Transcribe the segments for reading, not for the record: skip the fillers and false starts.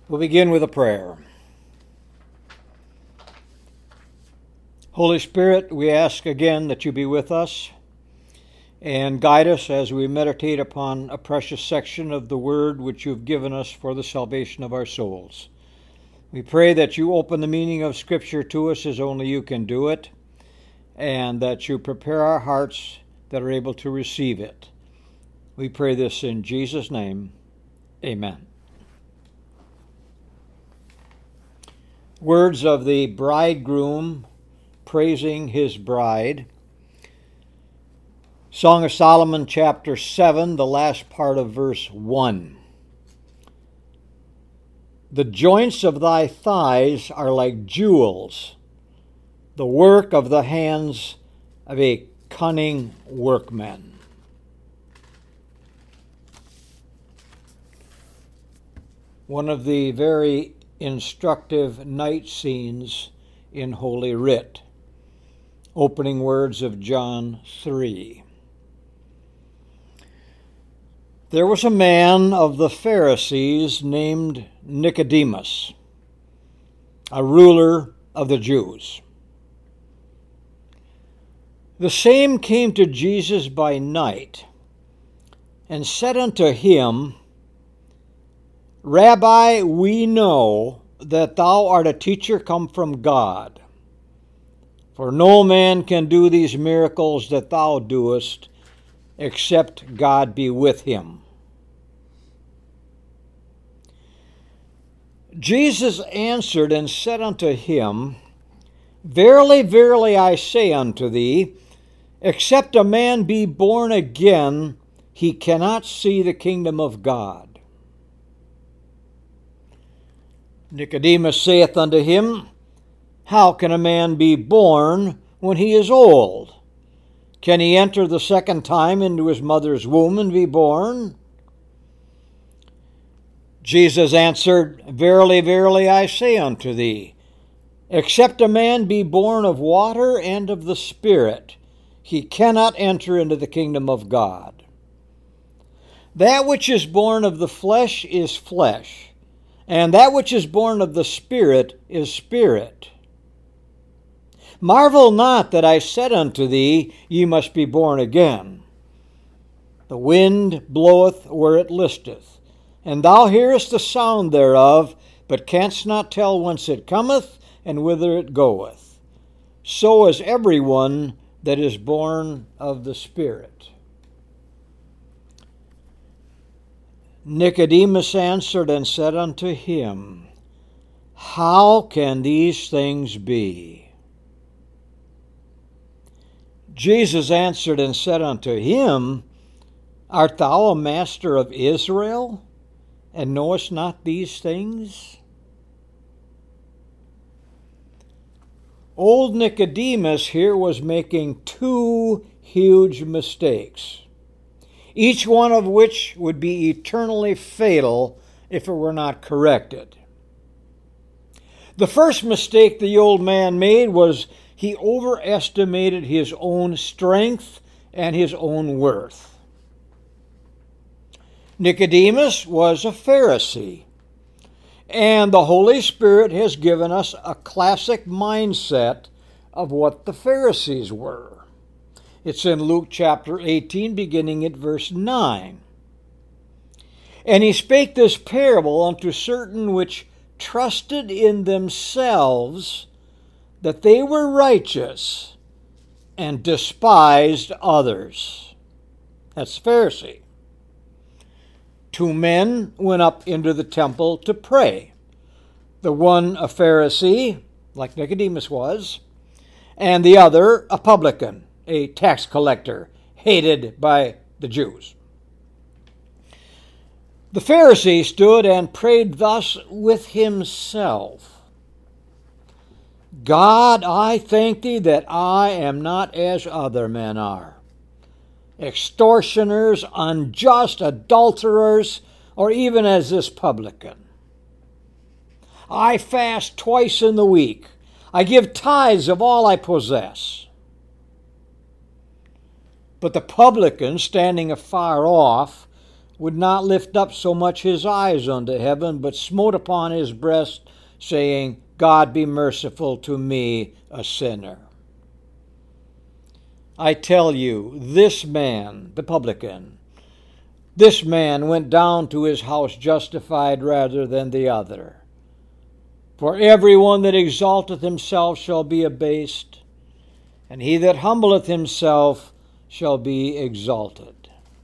We'll begin with a prayer. Holy Spirit, we ask again that you be with us and guide us as we meditate upon a precious section of the Word which you've given us for the salvation of our souls. We pray that you open the meaning of Scripture to us as only you can do it, and that you prepare our hearts that are able to receive it. We pray this in Jesus' name. Amen. Words of the bridegroom praising his bride. Song of Solomon, chapter 7, the last part of verse 1. The joints of thy thighs are like jewels, the work of the hands of a cunning workman. One of the very instructive night scenes in Holy Writ. Opening words of John 3. There was a man of the Pharisees named Nicodemus, a ruler of the Jews. The same came to Jesus by night, and said unto him, Rabbi, we know that thou art a teacher come from God. For no man can do these miracles that thou doest, except God be with him. Jesus answered and said unto him, Verily, verily, I say unto thee, except a man be born again, he cannot see the kingdom of God. Nicodemus saith unto him, How can a man be born when he is old? Can he enter the second time into his mother's womb and be born? Jesus answered, Verily, verily, I say unto thee, except a man be born of water and of the Spirit, he cannot enter into the kingdom of God. That which is born of the flesh is flesh, and that which is born of the Spirit is spirit. Marvel not that I said unto thee, Ye must be born again. The wind bloweth where it listeth, and thou hearest the sound thereof, but canst not tell whence it cometh and whither it goeth. So is every one that is born of the Spirit. Nicodemus answered and said unto him, How can these things be? Jesus answered and said unto him, Art thou a master of Israel, and knowest not these things? Old Nicodemus here was making two huge mistakes, each one of which would be eternally fatal if it were not corrected. The first mistake the old man made was he overestimated his own strength and his own worth. Nicodemus was a Pharisee, and the Holy Spirit has given us a classic mindset of what the Pharisees were. It's in Luke chapter 18, beginning at verse 9. And he spake this parable unto certain which trusted in themselves that they were righteous and despised others. That's Pharisee. 2 men went up into the temple to pray. The one a Pharisee, like Nicodemus was, and the other a publican, a tax collector, hated by the Jews. The Pharisee stood and prayed thus with himself, God, I thank thee that I am not as other men are, extortioners, unjust, adulterers, or even as this publican. I fast twice in the week. I give tithes of all I possess. But the publican, standing afar off, would not lift up so much his eyes unto heaven, but smote upon his breast, saying, God be merciful to me, a sinner. I tell you, this man, the publican, this man went down to his house justified rather than the other. For everyone that exalteth himself shall be abased, and he that humbleth himself shall be exalted.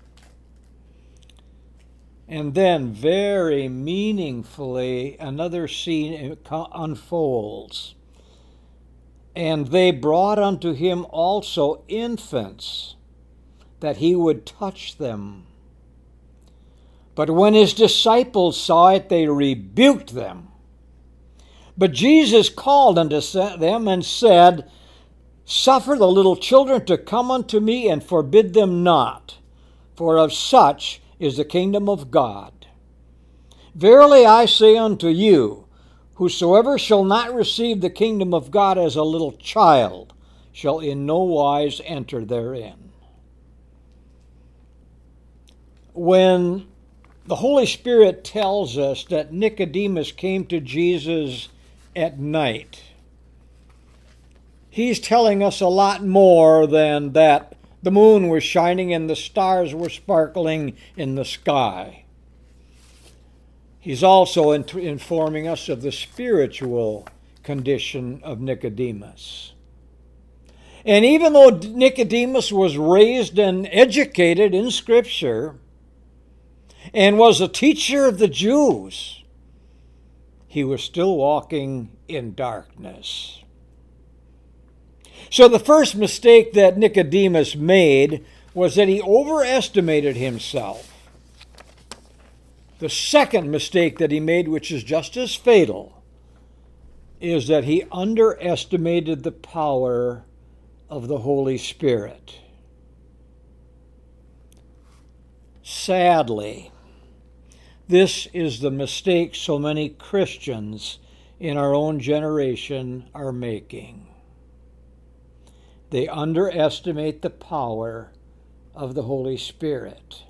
And then, very meaningfully, another scene unfolds. And they brought unto him also infants, that he would touch them. But when his disciples saw it, they rebuked them. But Jesus called unto them and said, Suffer the little children to come unto me, and forbid them not, for of such is the kingdom of God. Verily I say unto you, whosoever shall not receive the kingdom of God as a little child shall in no wise enter therein. When the Holy Spirit tells us that Nicodemus came to Jesus at night, he's telling us a lot more than that the moon was shining and the stars were sparkling in the sky. He's also informing us of the spiritual condition of Nicodemus. And even though Nicodemus was raised and educated in Scripture and was a teacher of the Jews, he was still walking in darkness. So the first mistake that Nicodemus made was that he overestimated himself. The second mistake that he made, which is just as fatal, is that he underestimated the power of the Holy Spirit. Sadly, this is the mistake so many Christians in our own generation are making. They underestimate the power of the Holy Spirit.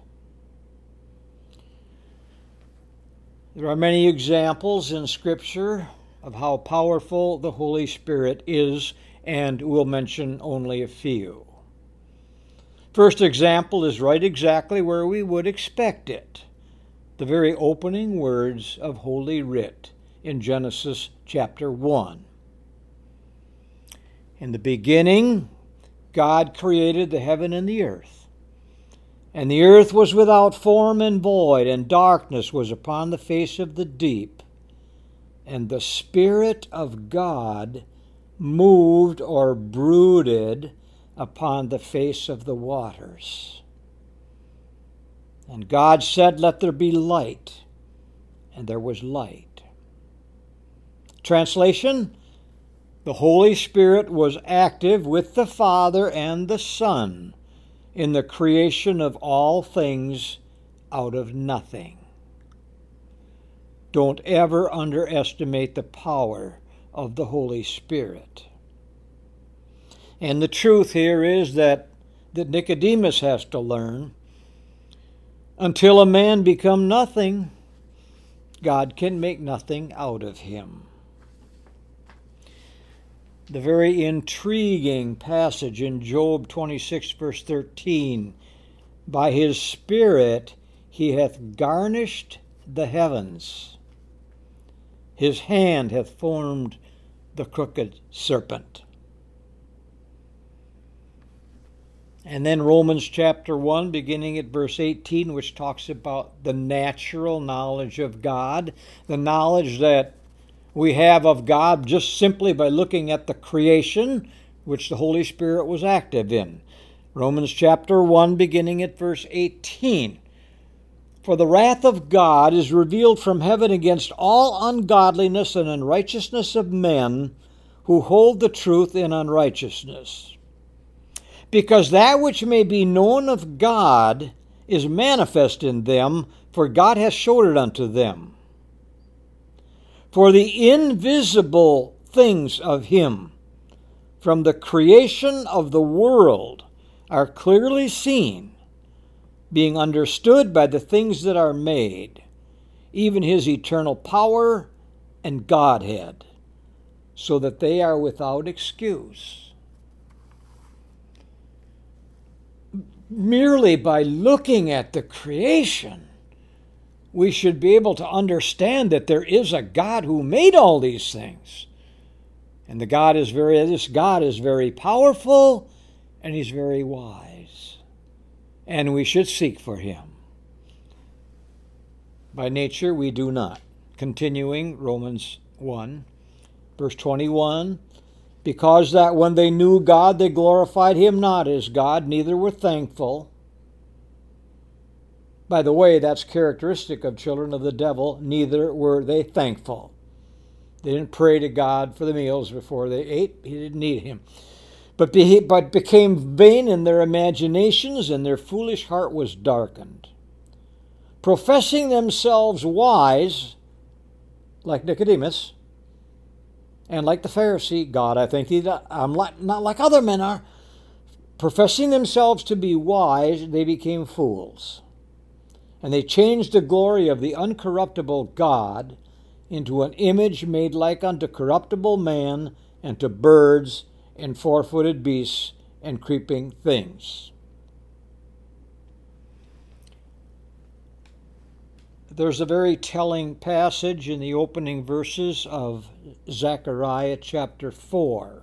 There are many examples in Scripture of how powerful the Holy Spirit is, and we'll mention only a few. First example is right exactly where we would expect it. The very opening words of Holy Writ in Genesis chapter 1. In the beginning, God created the heaven and the earth. And the earth was without form and void, and darkness was upon the face of the deep. And the Spirit of God moved or brooded upon the face of the waters. And God said, Let there be light. And there was light. Translation: the Holy Spirit was active with the Father and the Son in the creation of all things out of nothing. Don't ever underestimate the power of the Holy Spirit. And the truth here is that Nicodemus has to learn, until a man become nothing, God can make nothing out of him. The very intriguing passage in Job 26, verse 13, By his Spirit he hath garnished the heavens. His hand hath formed the crooked serpent. And then Romans chapter 1, beginning at verse 18, which talks about the natural knowledge of God, the knowledge that we have of God just simply by looking at the creation, which the Holy Spirit was active in. Romans chapter 1, beginning at verse 18. For the wrath of God is revealed from heaven against all ungodliness and unrighteousness of men who hold the truth in unrighteousness. Because that which may be known of God is manifest in them, for God hath showed it unto them. For the invisible things of him from the creation of the world are clearly seen, being understood by the things that are made, even his eternal power and Godhead, so that they are without excuse. Merely by looking at the creation, we should be able to understand that there is a God who made all these things. And this God is very powerful, and he's very wise. And we should seek for him. By nature, we do not. Continuing, Romans 1, verse 21, because that when they knew God, they glorified him not as God, neither were thankful. By the way, that's characteristic of children of the devil. Neither were they thankful. They didn't pray to God for the meals before they ate. He didn't need him. But became vain in their imaginations, and their foolish heart was darkened. Professing themselves wise, like Nicodemus, and like the Pharisee, God, I think I'm not like other men are. Professing themselves to be wise, they became fools. And they changed the glory of the uncorruptible God into an image made like unto corruptible man, and to birds, and four-footed beasts, and creeping things. There's a very telling passage in the opening verses of Zechariah chapter 4.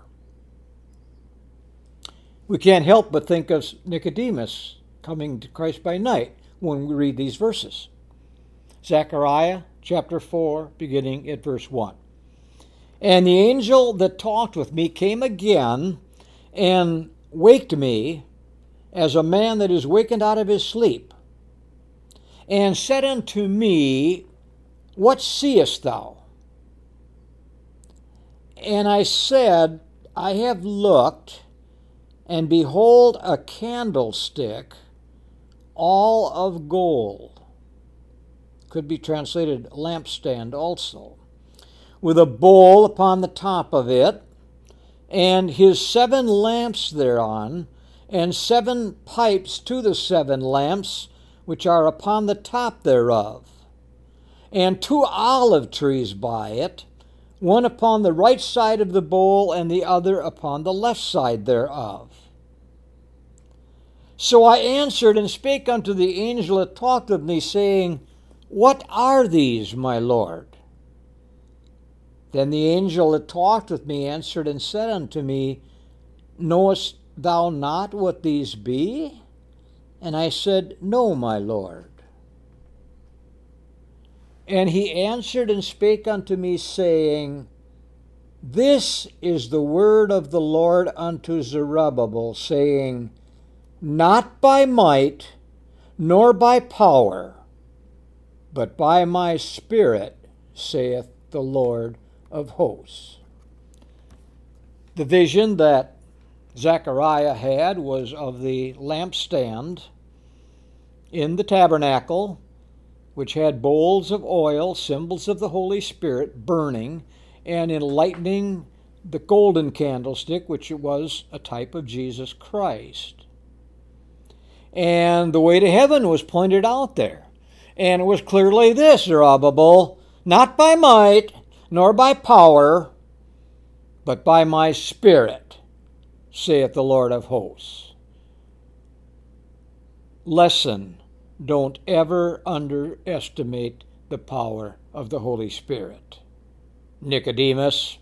We can't help but think of Nicodemus coming to Christ by night when we read these verses. Zechariah chapter 4, beginning at verse 1. And the angel that talked with me came again and waked me as a man that is wakened out of his sleep, and said unto me, What seest thou? And I said, I have looked, and behold a candlestick, all of gold. Could be translated lampstand also, with a bowl upon the top of it, and his 7 lamps thereon, and 7 pipes to the 7 lamps, which are upon the top thereof, and 2 olive trees by it, one upon the right side of the bowl, and the other upon the left side thereof. So I answered and spake unto the angel that talked with me, saying, What are these, my Lord? Then the angel that talked with me answered and said unto me, Knowest thou not what these be? And I said, No, my Lord. And he answered and spake unto me, saying, This is the word of the Lord unto Zerubbabel, saying, Not by might, nor by power, but by my Spirit, saith the Lord of hosts. The vision that Zechariah had was of the lampstand in the tabernacle, which had bowls of oil, symbols of the Holy Spirit, burning and enlightening the golden candlestick, which was a type of Jesus Christ. And the way to heaven was pointed out there. And it was clearly this, Zerubbabel, not by might, nor by power, but by my Spirit, saith the Lord of hosts. Lesson, don't ever underestimate the power of the Holy Spirit. Nicodemus.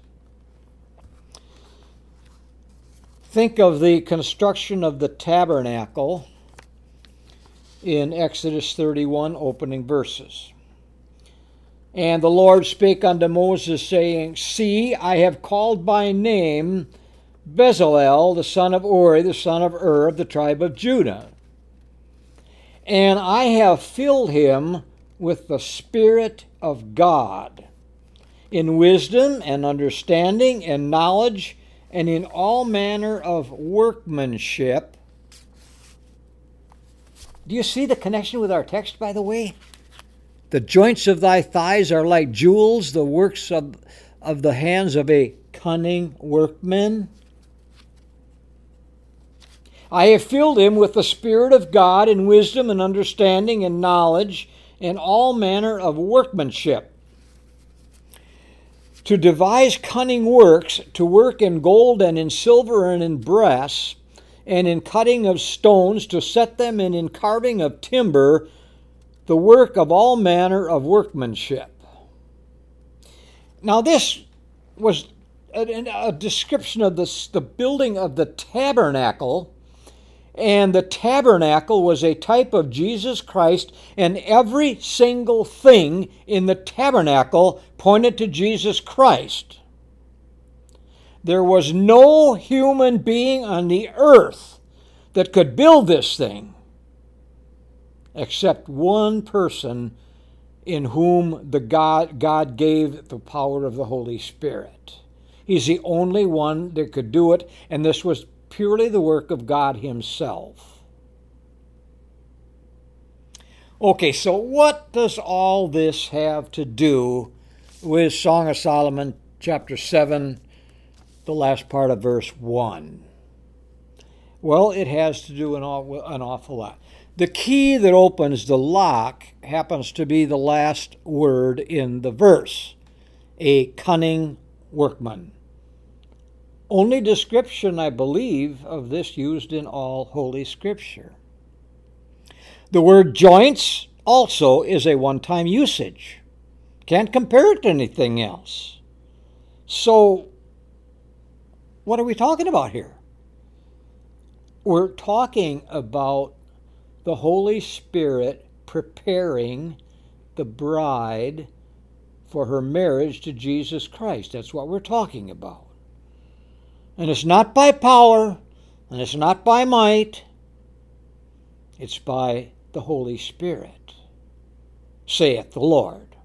Think of the construction of the tabernacle in Exodus 31, opening verses. And the Lord spake unto Moses, saying, See, I have called by name Bezalel, the son of Uri, the son of Ur, of the tribe of Judah. And I have filled him with the Spirit of God, in wisdom and understanding and knowledge, and in all manner of workmanship. Do you see the connection with our text, by the way? The joints of thy thighs are like jewels, the works of the hands of a cunning workman. I have filled him with the Spirit of God in wisdom and understanding and knowledge and all manner of workmanship, to devise cunning works, to work in gold and in silver and in brass, and in cutting of stones, to set them, and in carving of timber, the work of all manner of workmanship. Now this was a description of the building of the tabernacle, and the tabernacle was a type of Jesus Christ, and every single thing in the tabernacle pointed to Jesus Christ. There was no human being on the earth that could build this thing except one person in whom God gave the power of the Holy Spirit. He's the only one that could do it, and this was purely the work of God himself. Okay, so what does all this have to do with Song of Solomon, chapter 7, the last part of verse 1? Well, it has to do an awful lot. The key that opens the lock happens to be the last word in the verse, a cunning workman. Only description, I believe, of this used in all Holy Scripture. The word joints also is a one-time usage. Can't compare it to anything else. So, what are we talking about here? We're talking about the Holy Spirit preparing the bride for her marriage to Jesus Christ. That's what we're talking about. And it's not by power, and it's not by might. It's by the Holy Spirit, saith the Lord.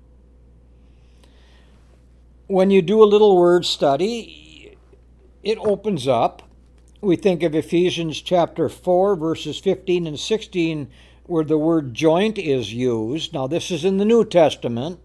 When you do a little word study, it opens up. We think of Ephesians chapter 4, verses 15 and 16, where the word joint is used. Now, this is in the New Testament.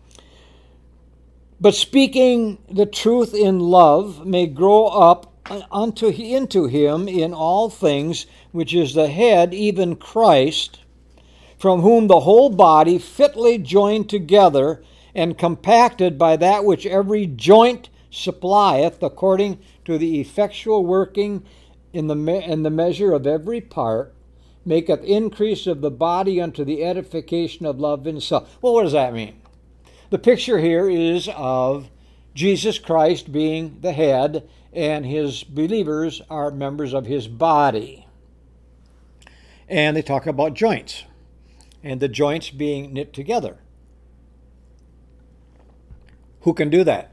But speaking the truth in love may grow up into him in all things, which is the head, even Christ, from whom the whole body, fitly joined together and compacted by that which every joint supplieth, according to the effectual working in the measure of every part, maketh increase of the body unto the edification of love in itself. Well, what does that mean? The picture here is of Jesus Christ being the head, and his believers are members of his body. And they talk about joints, and the joints being knit together. Who can do that?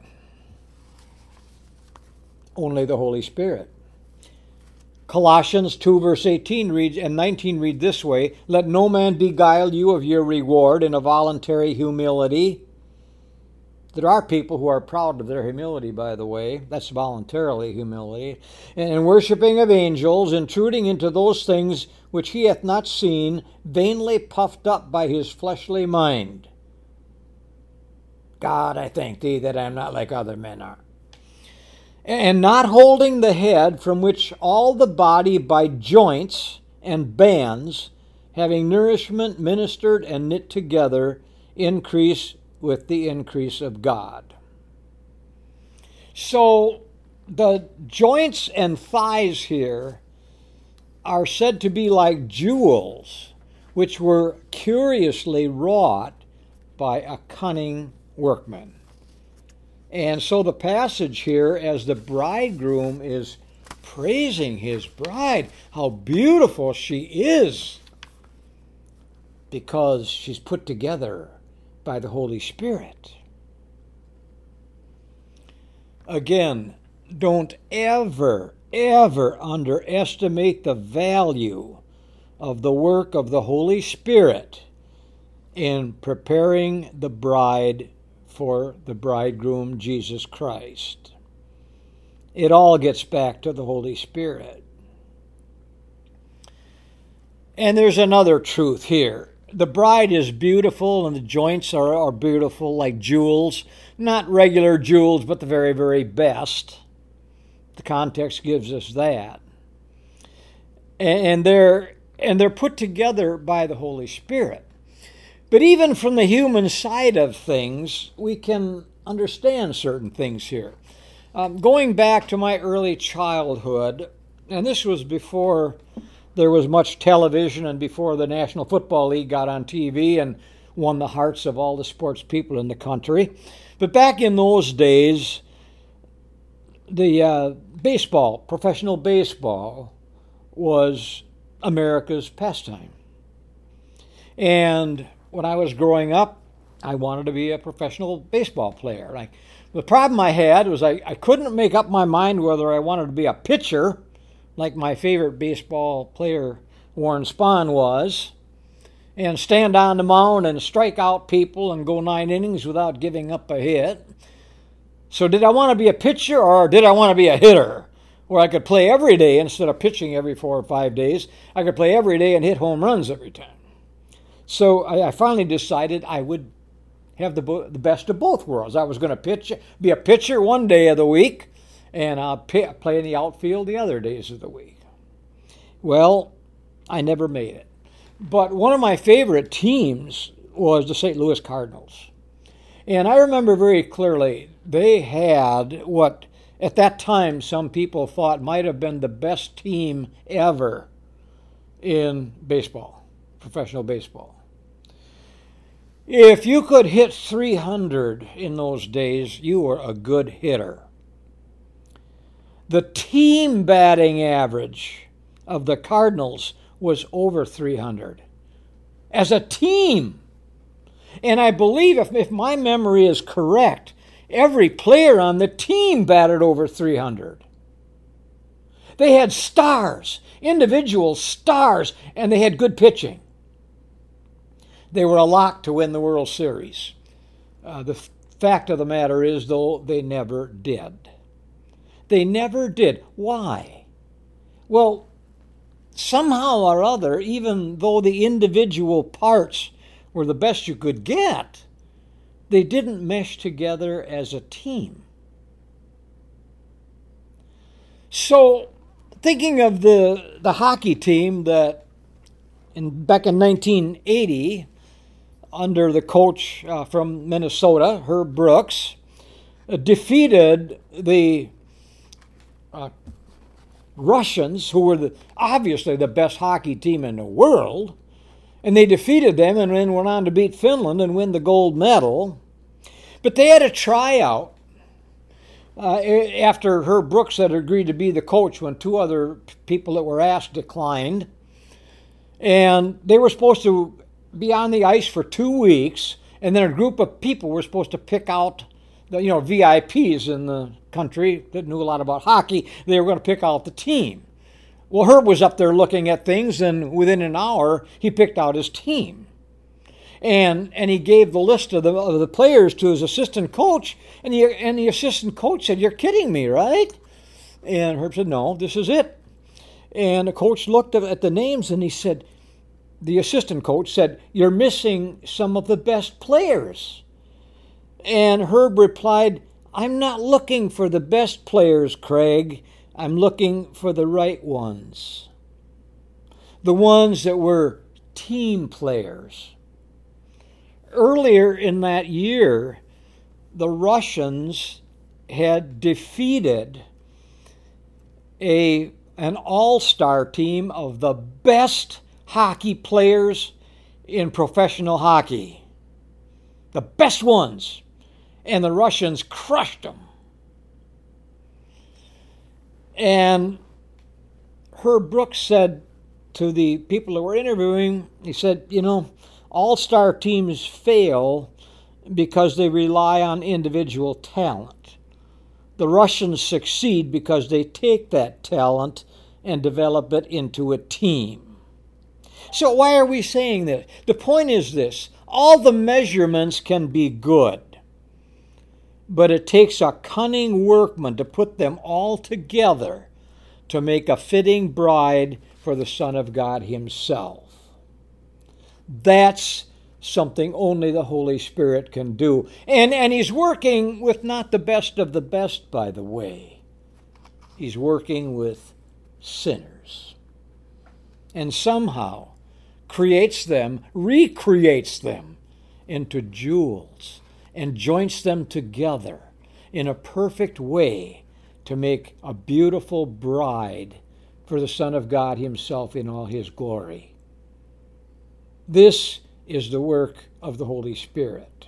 Only the Holy Spirit. Colossians 2 verse 18 reads, and 19 read this way, let no man beguile you of your reward in a voluntary humility. There are people who are proud of their humility, by the way. That's voluntarily humility. And worshiping of angels, intruding into those things which he hath not seen, vainly puffed up by his fleshly mind. God, I thank thee that I am not like other men are. And not holding the head, from which all the body by joints and bands, having nourishment ministered and knit together, increase with the increase of God. So the joints and thighs here are said to be like jewels, which were curiously wrought by a cunning workman. And so the passage here, as the bridegroom is praising his bride, how beautiful she is, because she's put together by the Holy Spirit. Again, don't ever underestimate the value of the work of the Holy Spirit in preparing the bride for the bridegroom, Jesus Christ. It all gets back to the Holy Spirit. And there's another truth here. The bride is beautiful, and the joints are beautiful, like jewels. Not regular jewels, but the very, very best. The context gives us that. and they're put together by the Holy Spirit. But even from the human side of things, we can understand certain things here. Going back to my early childhood, and this was before there was much television and before the National Football League got on TV and won the hearts of all the sports people in the country. But back in those days, the professional baseball, was America's pastime. And when I was growing up, I wanted to be a professional baseball player. The problem I had was I couldn't make up my mind whether I wanted to be a pitcher, like my favorite baseball player Warren Spahn was, and stand on the mound and strike out people and go 9 innings without giving up a hit. So did I want to be a pitcher or did I want to be a hitter, where I could play every day instead of pitching every 4 or 5 days? I could play every day and hit home runs every time. So I finally decided I would have the best of both worlds. I was going to be a pitcher one day of the week, and I'll play in the outfield the other days of the week. Well, I never made it. But one of my favorite teams was the St. Louis Cardinals. And I remember very clearly they had what at that time some people thought might have been the best team ever in baseball, professional baseball. If you could hit 300 in those days, you were a good hitter. The team batting average of the Cardinals was over 300 as a team. And I believe, if my memory is correct, every player on the team batted over 300. They had stars, individual stars, and they had good pitching. They were a lock to win the World Series. The fact of the matter is, though, they never did. They never did. Why? Well, somehow or other, even though the individual parts were the best you could get, they didn't mesh together as a team. So, thinking of the hockey team that back in 1980, under the coach from Minnesota, Herb Brooks, defeated the Russians, who were obviously the best hockey team in the world, and they defeated them and then went on to beat Finland and win the gold medal. But they had a tryout after Herb Brooks had agreed to be the coach when 2 other people that were asked declined. And they were supposed to be on the ice for 2 weeks, and then a group of people were supposed to pick out the VIPs in the country that knew a lot about hockey. They were going to pick out the team. Well, Herb was up there looking at things, and within an hour, he picked out his team. And he gave the list of the players to his assistant coach, and the assistant coach said, "You're kidding me, right?" And Herb said, "No, this is it." And the coach looked at the names, and he said, the assistant coach said, "You're missing some of the best players." And Herb replied, "I'm not looking for the best players, Craig. I'm looking for the right ones. The ones that were team players." Earlier in that year, the Russians had defeated an all-star team of the best hockey players in professional hockey. The best ones. And the Russians crushed them. And Herb Brooks said to the people that were interviewing, he said, all-star teams fail because they rely on individual talent. The Russians succeed because they take that talent and develop it into a team. So why are we saying this? The point is this: all the measurements can be good, but it takes a cunning workman to put them all together to make a fitting bride for the Son of God himself. That's something only the Holy Spirit can do. And he's working with not the best of the best, by the way. He's working with sinners. and somehow creates them, recreates them into jewels, and joints them together in a perfect way to make a beautiful bride for the Son of God himself in all his glory. This is the work of the Holy Spirit.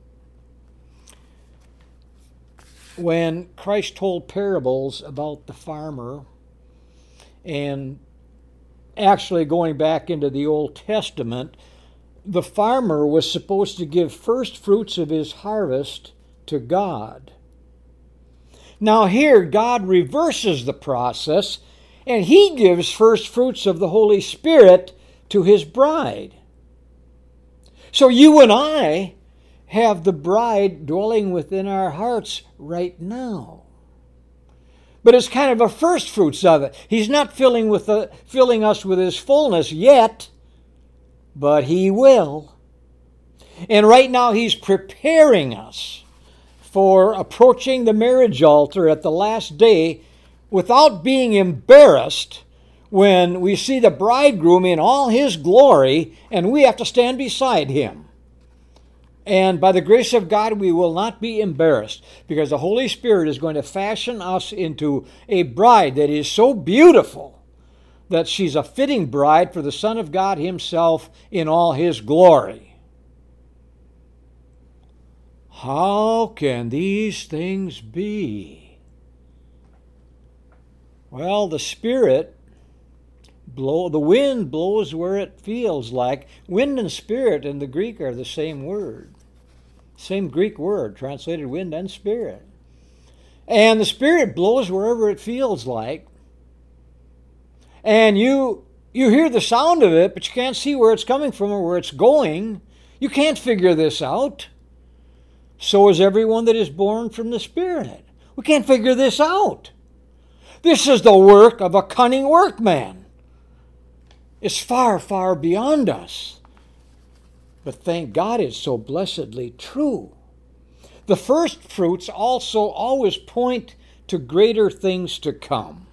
When Christ told parables about the farmer, and actually going back into the Old Testament, the farmer was supposed to give first fruits of his harvest to God. Now here, God reverses the process, and he gives first fruits of the Holy Spirit to his bride. So you and I have the bride dwelling within our hearts right now. But it's kind of a first fruits of it. He's not filling us with his fullness yet, but he will. And right now he's preparing us for approaching the marriage altar at the last day without being embarrassed when we see the bridegroom in all his glory and we have to stand beside him. And by the grace of God, we will not be embarrassed, because the Holy Spirit is going to fashion us into a bride that is so beautiful that she's a fitting bride for the Son of God himself in all his glory. How can these things be? Well, the Spirit the wind blows where it feels like. Wind and spirit in the Greek are the same word. Same Greek word, translated wind and spirit. And the Spirit blows wherever it feels like. And you hear the sound of it, but you can't see where it's coming from or where it's going. You can't figure this out. So is everyone that is born from the Spirit. We can't figure this out. This is the work of a cunning workman. It's far, far beyond us. But thank God it's so blessedly true. The first fruits also always point to greater things to come.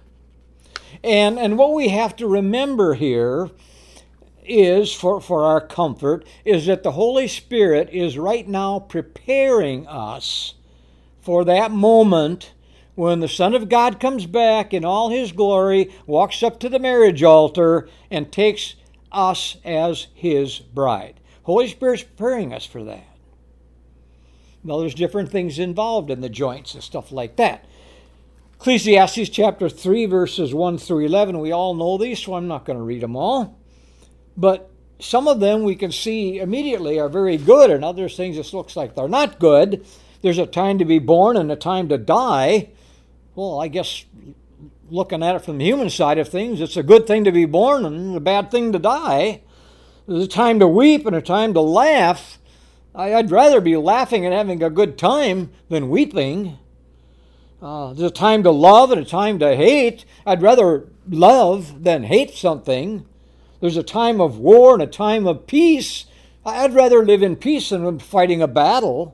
And what we have to remember here is, for our comfort, is that the Holy Spirit is right now preparing us for that moment when the Son of God comes back in all his glory, walks up to the marriage altar, and takes us as his bride. Holy Spirit's preparing us for that. Now, there's different things involved in the joints and stuff like that. Ecclesiastes chapter 3, verses 1 through 11, we all know these, so I'm not going to read them all. But some of them we can see immediately are very good, and other things it looks like they're not good. There's a time to be born and a time to die. Well, I guess looking at it from the human side of things, it's a good thing to be born and a bad thing to die. There's a time to weep and a time to laugh. I'd rather be laughing and having a good time than weeping. There's a time to love and a time to hate. I'd rather love than hate something. There's a time of war and a time of peace. I'd rather live in peace than fighting a battle.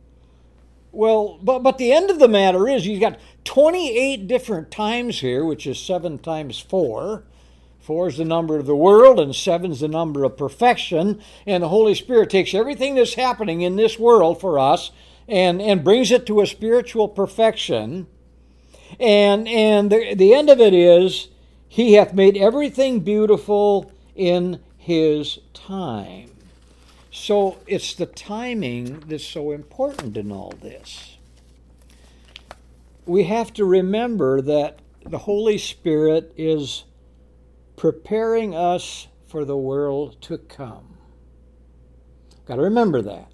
Well, but the end of the matter is you've got 28 different times here, which is 7 times 4. 4 is the number of the world, and 7 is the number of perfection. And the Holy Spirit takes everything that's happening in this world for us and brings it to a spiritual perfection. And the end of it is, he hath made everything beautiful in his time. So it's the timing that's so important in all this. We have to remember that the Holy Spirit is preparing us for the world to come. Got to remember that.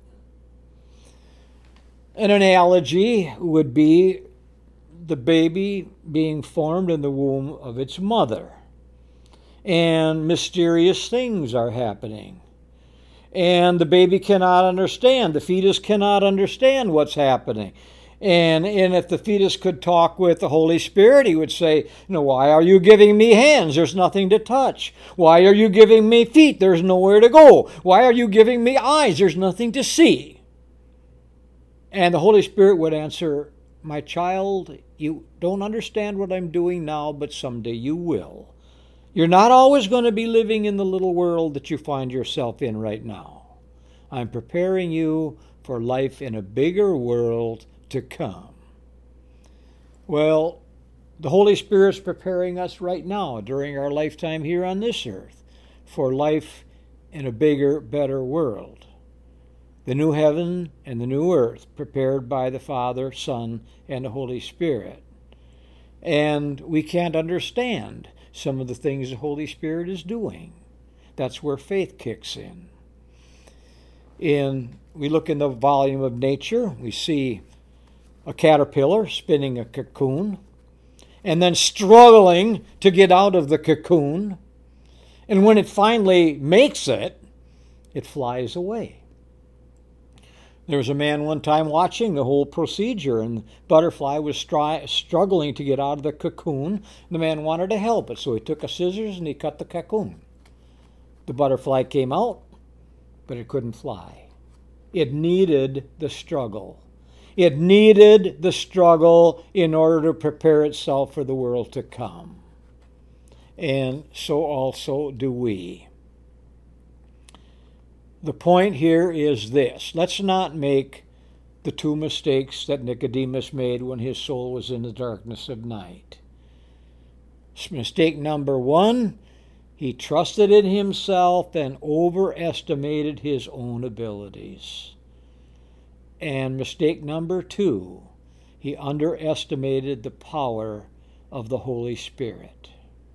An analogy would be the baby being formed in the womb of its mother. And mysterious things are happening. And the baby cannot understand. The fetus cannot understand what's happening. And if the fetus could talk with the Holy Spirit, he would say, why are you giving me hands? There's nothing to touch. Why are you giving me feet? There's nowhere to go. Why are you giving me eyes? There's nothing to see. And the Holy Spirit would answer, my child, you don't understand what I'm doing now, but someday you will. You're not always going to be living in the little world that you find yourself in right now. I'm preparing you for life in a bigger world to come. Well, the Holy Spirit's preparing us right now during our lifetime here on this earth for life in a bigger, better world. The new heaven and the new earth prepared by the Father, Son, and the Holy Spirit. And we can't understand some of the things the Holy Spirit is doing. That's where faith kicks in. We look in the volume of nature, we see a caterpillar spinning a cocoon, and then struggling to get out of the cocoon. And when it finally makes it, it flies away. There was a man one time watching the whole procedure, and the butterfly was struggling to get out of the cocoon. The man wanted to help it, so he took a scissors and he cut the cocoon. The butterfly came out, but it couldn't fly. It needed the struggle. It needed the struggle in order to prepare itself for the world to come. And so also do we. The point here is this. Let's not make the two mistakes that Nicodemus made when his soul was in the darkness of night. Mistake number one, he trusted in himself and overestimated his own abilities. And mistake number two, he underestimated the power of the Holy Spirit.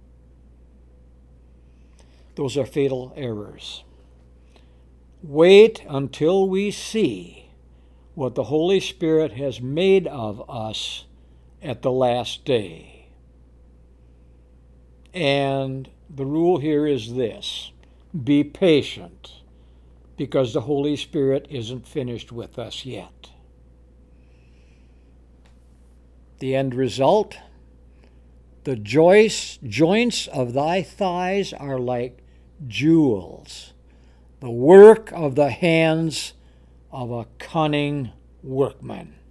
Those are fatal errors. Wait until we see what the Holy Spirit has made of us at the last day. And the rule here is this: be patient, because the Holy Spirit isn't finished with us yet. The end result: the joints of thy thighs are like jewels, the work of the hands of a cunning workman.